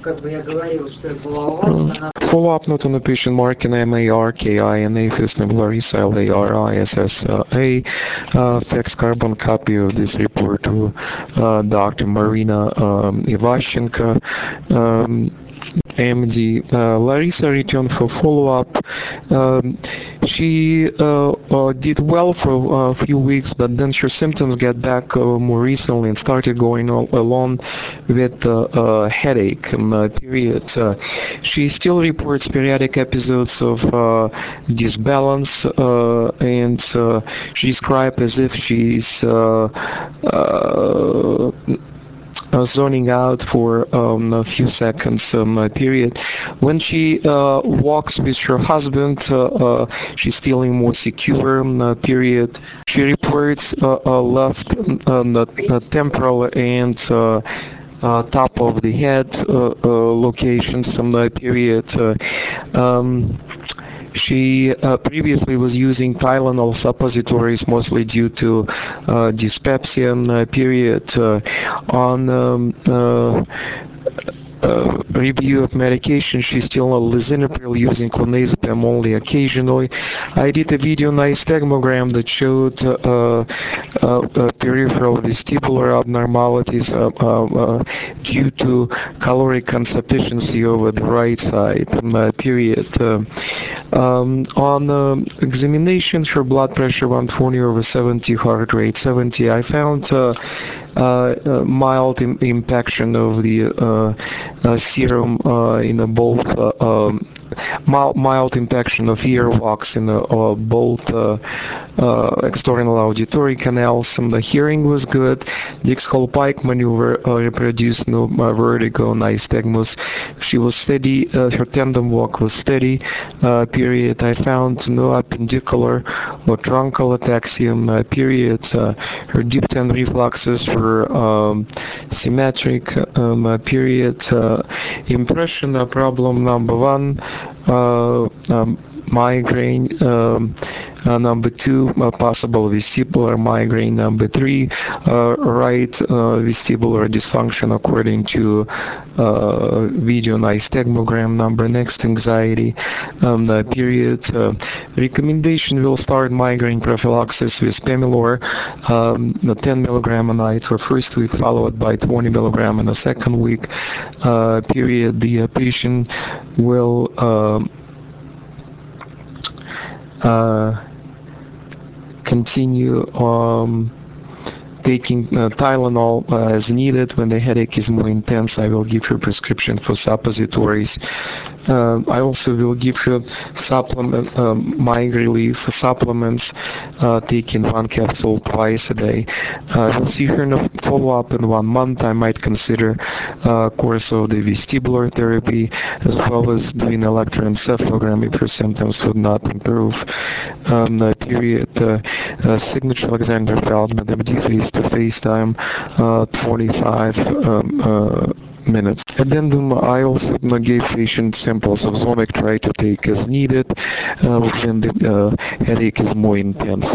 Follow-up note on the patient marking MARKINA, first name Larissa, LARISSA. Fax carbon copy of this report to Dr. Marina Ivashchenko. MD. Larissa returned for follow-up. She did well for a few weeks, but then her symptoms got back more recently and started going along with headache period. She still reports periodic episodes of disbalance, and she described as if she's zoning out for a few seconds period. When she walks with her husband, she's feeling more secure period. She reports left temporal and top of the head locations period. She previously was using Tylenol suppositories mostly due to dyspepsia period. On review of medication, she's still on lisinopril, using clonazepam only occasionally. I did a video nystagmogram that showed peripheral vestibular abnormalities due to caloric insufficiency over the right side period. On examination, her blood pressure 120/70, heart rate 70. I found mild impaction of the serum in both mild impaction of earwax in both external auditory canals. The hearing was good. Dix-Hallpike maneuver reproduced no vertigo, nystagmus. She was steady. Her tandem walk was steady period. I found no appendicular or truncal ataxia period. Her deep tongue refluxes were symmetric period. Impression problem number one, migraine, number two, possible vestibular migraine, number three, right vestibular dysfunction according to video nystagmogram number. Next, anxiety period. Recommendation will start migraine prophylaxis with Pemilor, 10 milligram a night for first week, followed by 20 milligram in the second week period. The patient will continue taking Tylenol as needed. When the headache is more intense, I will give her prescription for suppositories. I also will give her supplement, migraine relief supplements, taking one capsule twice a day. We'll see her in a follow-up in 1 month. I might consider course of the vestibular therapy as well as doing electroencephalogram if her symptoms would not improve. Period. Signature Alexander Feldman, MD, face-to-face time 25 minutes. Addendum, I also gave patient samples of Zomec, try to take as needed when the headache is more intense.